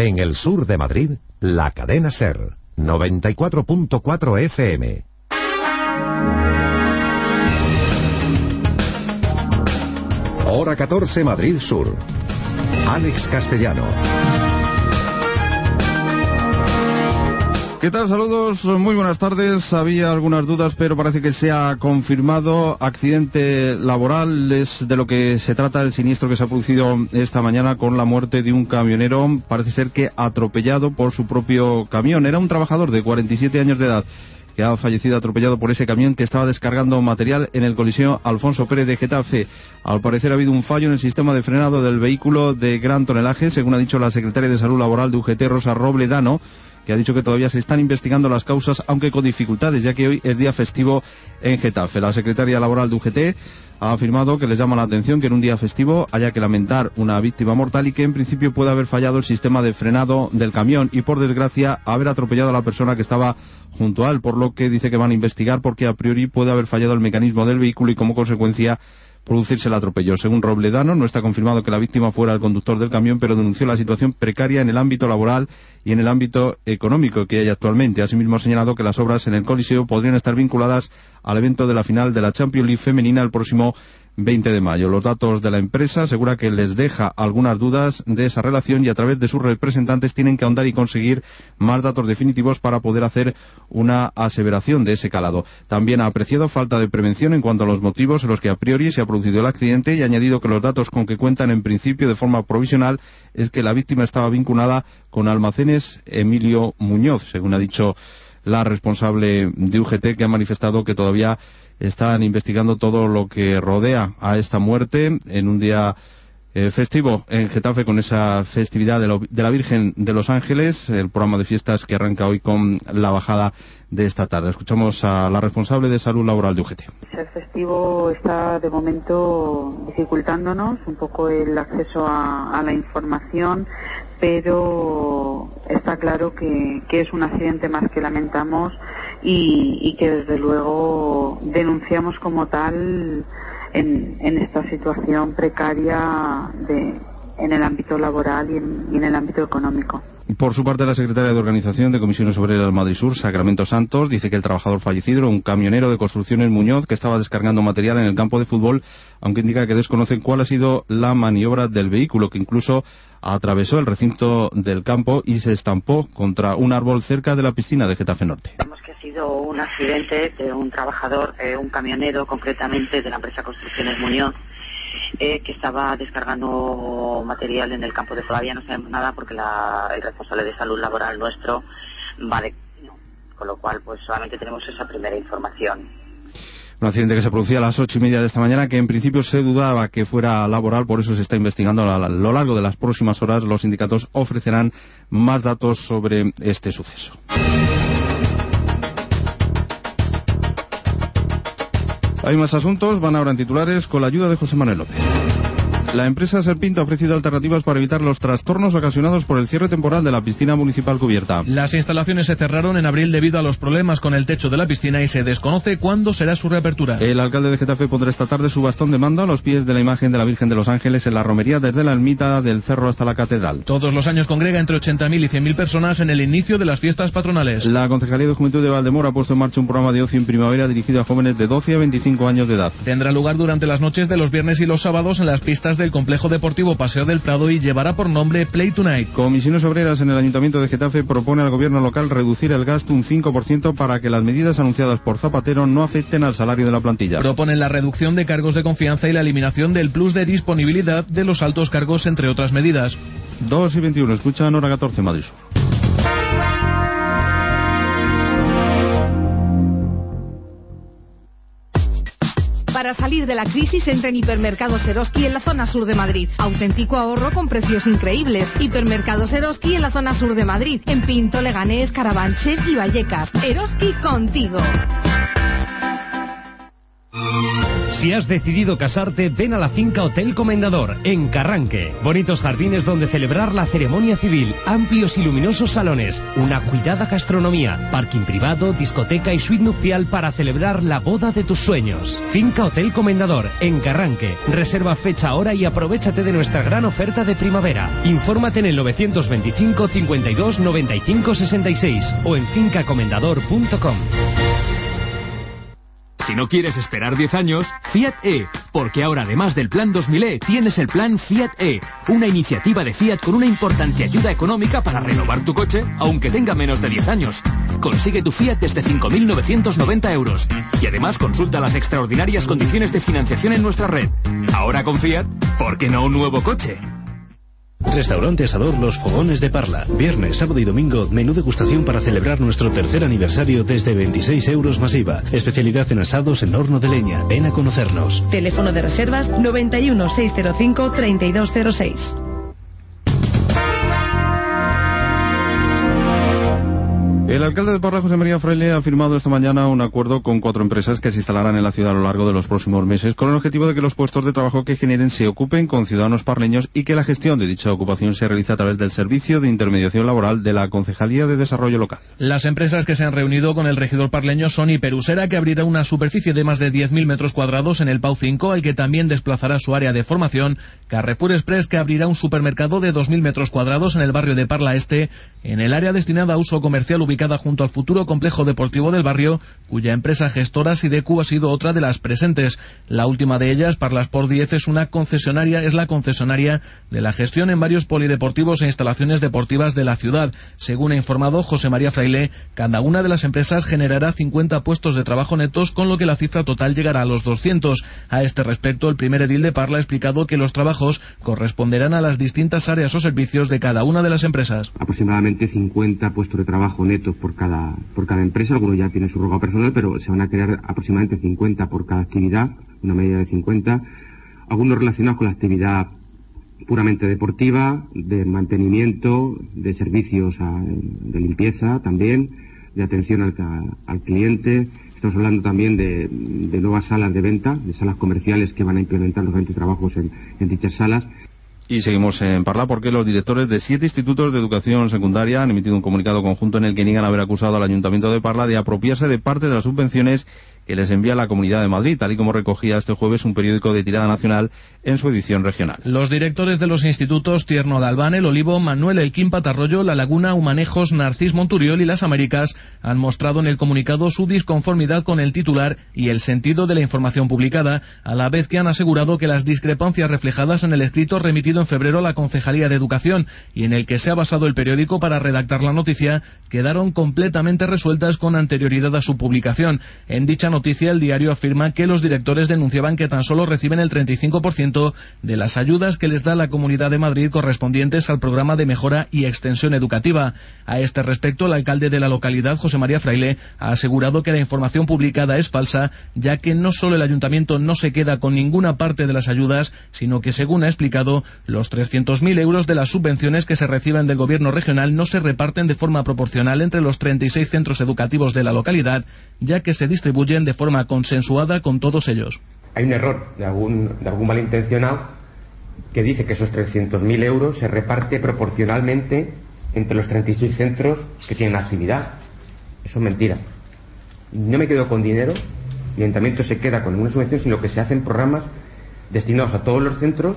En el sur de Madrid, la cadena SER, 94.4 FM. Hora 14, Madrid Sur. Alex Castellano. ¿Qué tal? Saludos, muy buenas tardes. Había algunas dudas, pero parece que se ha confirmado. Accidente laboral es de lo que se trata el siniestro que se ha producido esta mañana con la muerte de un camionero. Parece ser que atropellado por su propio camión. Era un trabajador de 47 años de edad que ha fallecido atropellado por ese camión que estaba descargando material en el Coliseo Alfonso Pérez de Getafe. Al parecer ha habido un fallo en el sistema de frenado del vehículo de gran tonelaje, según ha dicho la secretaria de Salud Laboral de UGT, Rosa Robledano, que ha dicho que todavía se están investigando las causas, aunque con dificultades, ya que hoy es día festivo en Getafe. La secretaria laboral de UGT ha afirmado que les llama la atención que en un día festivo haya que lamentar una víctima mortal y que en principio puede haber fallado el sistema de frenado del camión y, por desgracia, haber atropellado a la persona que estaba junto a él, por lo que dice que van a investigar porque a priori puede haber fallado el mecanismo del vehículo y como consecuencia producirse el atropello. Según Robledano, no está confirmado que la víctima fuera el conductor del camión, pero denunció la situación precaria en el ámbito laboral y en el ámbito económico que hay actualmente. Asimismo, ha señalado que las obras en el Coliseo podrían estar vinculadas al evento de la final de la Champions League femenina el próximo 20 de mayo. Los datos de la empresa asegura que les deja algunas dudas de esa relación y a través de sus representantes tienen que ahondar y conseguir más datos definitivos para poder hacer una aseveración de ese calado. También ha apreciado falta de prevención en cuanto a los motivos en los que a priori se ha producido el accidente y ha añadido que los datos con que cuentan en principio de forma provisional es que la víctima estaba vinculada con Almacenes Emilio Muñoz, según ha dicho la responsable de UGT, que ha manifestado que todavía están investigando todo lo que rodea a esta muerte en un día festivo en Getafe, con esa festividad de la Virgen de los Ángeles, el programa de fiestas que arranca hoy con la bajada de esta tarde. Escuchamos a la responsable de Salud Laboral de UGT. El festivo está de momento dificultándonos un poco el acceso a la información, pero está claro que es un accidente más que lamentamos y que desde luego denunciamos como tal en esta situación precaria en el ámbito laboral y en el ámbito económico. Por su parte, la secretaria de Organización de Comisiones Obreras del Madrid Sur, Sacramento Santos, dice que el trabajador fallecido era un camionero de Construcciones Muñoz que estaba descargando material en el campo de fútbol, aunque indica que desconocen cuál ha sido la maniobra del vehículo, que incluso atravesó el recinto del campo y se estampó contra un árbol cerca de la piscina de Getafe Norte. Vemos que ha sido un accidente de un trabajador, un camionero concretamente de la empresa Construcciones Muñoz, que estaba descargando material en el campo de fútbol. Todavía no sabemos nada porque el responsable de salud laboral nuestro va de camino, con lo cual pues solamente tenemos esa primera información. Un accidente que se producía a las 8:30 de esta mañana, que en principio se dudaba que fuera laboral, por eso se está investigando. A lo largo de las próximas horas los sindicatos ofrecerán más datos sobre este suceso. Hay más asuntos, van ahora en titulares con la ayuda de José Manuel López. La empresa Serpinto ha ofrecido alternativas para evitar los trastornos ocasionados por el cierre temporal de la piscina municipal cubierta. Las instalaciones se cerraron en abril debido a los problemas con el techo de la piscina y se desconoce cuándo será su reapertura. El alcalde de Getafe pondrá esta tarde su bastón de mando a los pies de la imagen de la Virgen de los Ángeles en la romería desde la ermita del Cerro hasta la catedral. Todos los años congrega entre 80.000 y 100.000 personas en el inicio de las fiestas patronales. La Concejalía de Juventud de Valdemoro ha puesto en marcha un programa de ocio en primavera dirigido a jóvenes de 12 a 25 años de edad. Tendrá lugar durante las noches de los viernes y los sábados en las pistas del complejo deportivo Paseo del Prado y llevará por nombre Play Tonight. Comisiones Obreras en el Ayuntamiento de Getafe propone al gobierno local reducir el gasto un 5% para que las medidas anunciadas por Zapatero no afecten al salario de la plantilla. Proponen la reducción de cargos de confianza y la eliminación del plus de disponibilidad de los altos cargos, entre otras medidas. 2:21, escuchan Hora 14, Madrid. Para salir de la crisis, entra en Hipermercados Eroski en la zona sur de Madrid. Auténtico ahorro con precios increíbles. Hipermercados Eroski en la zona sur de Madrid. En Pinto, Leganés, Carabanchel y Vallecas. Eroski contigo. Si has decidido casarte, ven a la finca Hotel Comendador, en Carranque. Bonitos jardines donde celebrar la ceremonia civil, amplios y luminosos salones, una cuidada gastronomía, parking privado, discoteca y suite nupcial para celebrar la boda de tus sueños. Finca Hotel Comendador, en Carranque. Reserva fecha, hora y aprovéchate de nuestra gran oferta de primavera. Infórmate en el 925 52 95 66 o en fincacomendador.com. Si no quieres esperar 10 años, Fiat E, porque ahora además del Plan 2000e tienes el Plan Fiat E, una iniciativa de Fiat con una importante ayuda económica para renovar tu coche, aunque tenga menos de 10 años. Consigue tu Fiat desde 5.990 euros y además consulta las extraordinarias condiciones de financiación en nuestra red. Ahora con Fiat, ¿por qué no un nuevo coche? Restaurante Asador Los Fogones de Parla. Viernes, sábado y domingo, menú degustación para celebrar nuestro tercer aniversario desde 26 euros más IVA. Especialidad en asados en horno de leña. Ven a conocernos. Teléfono de reservas 91 605 3206. El alcalde de Parla, José María Fraile, ha firmado esta mañana un acuerdo con 4 empresas que se instalarán en la ciudad a lo largo de los próximos meses, con el objetivo de que los puestos de trabajo que generen se ocupen con ciudadanos parleños y que la gestión de dicha ocupación se realice a través del Servicio de Intermediación Laboral de la Concejalía de Desarrollo Local. Las empresas que se han reunido con el regidor parleño son Hiperusera, que abrirá una superficie de más de 10.000 metros cuadrados en el Pau 5, al que también desplazará su área de formación; Carrefour Express, que abrirá un supermercado de 2.000 metros cuadrados en el barrio de Parla Este, en el área destinada a uso comercial ubicada junto al futuro complejo deportivo del barrio, cuya empresa gestora Sidecu ha sido otra de las presentes. La última de ellas, Parla Sport 10, es la concesionaria de la gestión en varios polideportivos e instalaciones deportivas de la ciudad. Según ha informado José María Fraile, cada una de las empresas generará 50 puestos de trabajo netos, con lo que la cifra total llegará a los 200. A este respecto, el primer edil de Parla ha explicado que los trabajos corresponderán a las distintas áreas o servicios de cada una de las empresas. Aproximadamente 50 puestos de trabajo netos por cada empresa. Algunos ya tienen su roga personal, pero se van a crear aproximadamente 50 por cada actividad, una media de 50, algunos relacionados con la actividad puramente deportiva, de mantenimiento, de servicios de limpieza también, de atención al cliente. Estamos hablando también de nuevas salas de venta, de salas comerciales que van a implementar los eventos y trabajos en dichas salas. Y seguimos en Parla porque los directores de 7 institutos de educación secundaria han emitido un comunicado conjunto en el que niegan haber acusado al Ayuntamiento de Parla de apropiarse de parte de las subvenciones que les envía la Comunidad de Madrid, tal y como recogía este jueves un periódico de tirada nacional en su edición regional. Los directores de los institutos Tierno de Albán, El Olivo, Manuel Elquín Patarroyo, La Laguna, Humanejos, Narcís Monturiol y Las Américas han mostrado en el comunicado su disconformidad con el titular y el sentido de la información publicada, a la vez que han asegurado que las discrepancias reflejadas en el escrito remitido en febrero a la Concejalía de Educación y en el que se ha basado el periódico para redactar la noticia quedaron completamente resueltas con anterioridad a su publicación. En dicha noticia, el diario afirma que los directores denunciaban que tan solo reciben el 35% de las ayudas que les da la Comunidad de Madrid correspondientes al programa de mejora y extensión educativa. A este respecto, el alcalde de la localidad, José María Fraile, ha asegurado que la información publicada es falsa, ya que no solo el ayuntamiento no se queda con ninguna parte de las ayudas, sino que, según ha explicado, los 300.000 euros de las subvenciones que se reciben del gobierno regional no se reparten de forma proporcional entre los 36 centros educativos de la localidad, ya que se distribuyen de forma consensuada con todos ellos. Hay un error de algún malintencionado que dice que esos 300.000 euros se reparte proporcionalmente entre los 36 centros que tienen actividad. Eso es mentira. No me quedo con dinero, el ayuntamiento se queda con ninguna subvención, sino que se hacen programas destinados a todos los centros,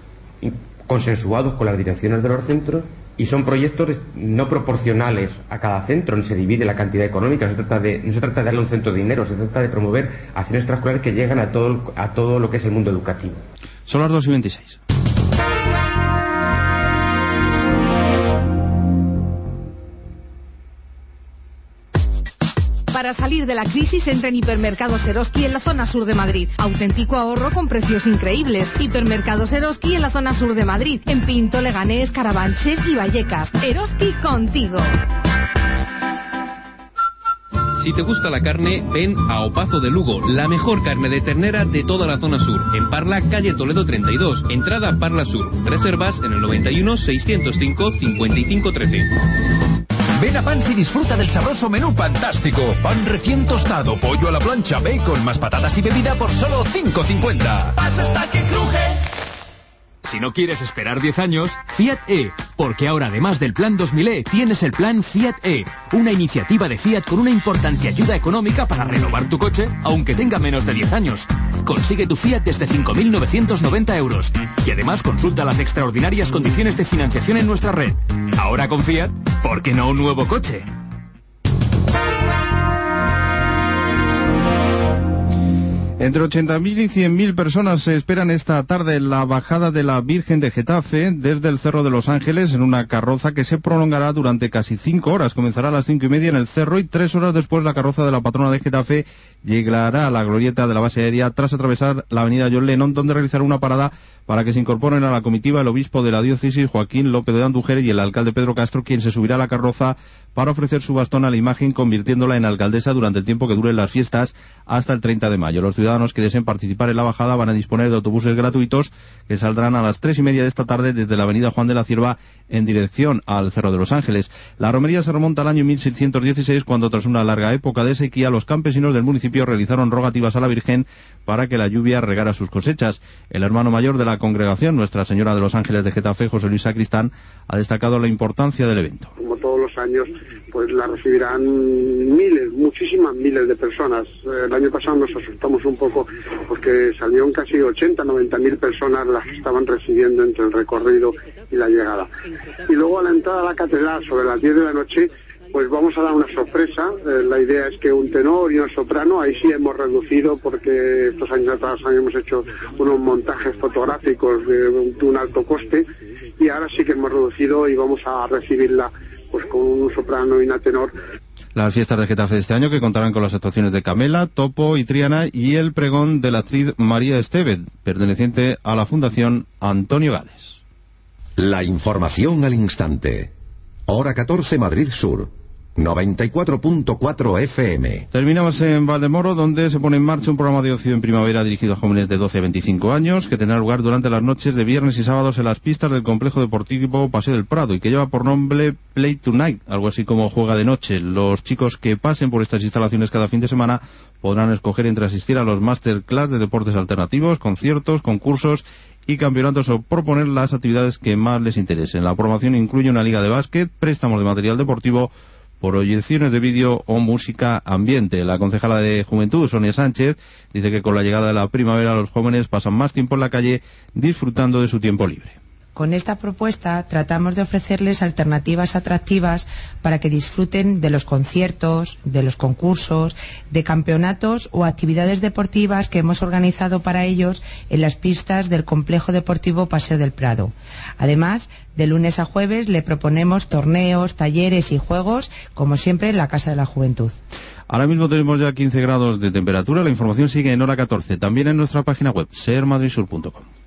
consensuados con las direcciones de los centros, y son proyectos no proporcionales a cada centro, ni se divide la cantidad económica. No se trata de darle a un centro de dinero, se trata de promover acciones extraescolares que llegan a todo lo que es el mundo educativo. Son las 2:26. Para salir de la crisis, entra en Hipermercados Eroski en la zona sur de Madrid. Auténtico ahorro con precios increíbles. Hipermercados Eroski en la zona sur de Madrid, en Pinto, Leganés, Carabanchel y Vallecas. Eroski contigo. Si te gusta la carne, ven a Opazo de Lugo, la mejor carne de ternera de toda la zona sur. En Parla, calle Toledo 32, entrada Parla Sur. Reservas en el 91 605 55 13. Ven a Pans y disfruta del sabroso menú fantástico. Pan recién tostado, pollo a la plancha, bacon, más patatas y bebida por solo 5,50. ¡Pasa hasta que cruje! Si no quieres esperar 10 años, Fiat E, porque ahora además del plan 2000e tienes el plan Fiat E, una iniciativa de Fiat con una importante ayuda económica para renovar tu coche, aunque tenga menos de 10 años. Consigue tu Fiat desde 5.990 euros y además consulta las extraordinarias condiciones de financiación en nuestra red. Ahora con Fiat, ¿por qué no un nuevo coche? Entre 80.000 y 100.000 personas se esperan esta tarde en la bajada de la Virgen de Getafe desde el Cerro de los Ángeles en una carroza que se prolongará durante casi 5 horas. Comenzará a las 5:30 en el Cerro y 3 horas después la carroza de la patrona de Getafe llegará a la glorieta de la base aérea tras atravesar la avenida John Lennon, donde realizará una parada para que se incorporen a la comitiva el obispo de la diócesis Joaquín López de Andújar y el alcalde Pedro Castro, quien se subirá a la carroza para ofrecer su bastón a la imagen, convirtiéndola en alcaldesa durante el tiempo que duren las fiestas hasta el 30 de mayo. Los ciudadanos que deseen participar en la bajada van a disponer de autobuses gratuitos que saldrán a las 3:30 de esta tarde desde la avenida Juan de la Cierva en dirección al Cerro de los Ángeles. La romería se remonta al año 1616, cuando tras una larga época de sequía los campesinos del municipio realizaron rogativas a la Virgen para que la lluvia regara sus cosechas. El hermano mayor de la congregación, Nuestra Señora de los Ángeles de Getafe, José Luis Sacristán, ha destacado la importancia del evento. Como todos los años, pues la recibirán muchísimas miles de personas. El año pasado nos asustamos un poco porque salieron casi 80-90.000 personas las que estaban recibiendo entre el recorrido y la llegada. Y luego a la entrada a la catedral sobre las 10 de la noche, pues vamos a dar una sorpresa. La idea es que un tenor y una soprano, ahí sí hemos reducido porque estos años atrás habíamos hecho unos montajes fotográficos de un alto coste y ahora sí que hemos reducido y vamos a recibirla pues con un soprano y una tenor. Las fiestas de Getafe de este año, que contarán con las actuaciones de Camela, Topo y Triana, y el pregón de la actriz María Estevez, perteneciente a la Fundación Antonio Gades. La información al instante. Hora 14, Madrid Sur. 94.4 FM. Terminamos en Valdemoro, donde se pone en marcha un programa de ocio en primavera dirigido a jóvenes de 12 a 25 años, que tendrá lugar durante las noches de viernes y sábados en las pistas del complejo deportivo Paseo del Prado, y que lleva por nombre Play Tonight, algo así como juega de noche. Los chicos que pasen por estas instalaciones cada fin de semana podrán escoger entre asistir a los masterclass de deportes alternativos, conciertos, concursos y campeonatos o proponer las actividades que más les interesen. La programación incluye una liga de básquet, préstamos de material deportivo, proyecciones de vídeo o música ambiente. La concejala de Juventud, Sonia Sánchez, dice que con la llegada de la primavera los jóvenes pasan más tiempo en la calle disfrutando de su tiempo libre. Con esta propuesta tratamos de ofrecerles alternativas atractivas para que disfruten de los conciertos, de los concursos, de campeonatos o actividades deportivas que hemos organizado para ellos en las pistas del complejo deportivo Paseo del Prado. Además, de lunes a jueves le proponemos torneos, talleres y juegos, como siempre en la Casa de la Juventud. Ahora mismo tenemos ya 15 grados de temperatura. La información sigue en hora 14, también en nuestra página web, sermadridsur.com.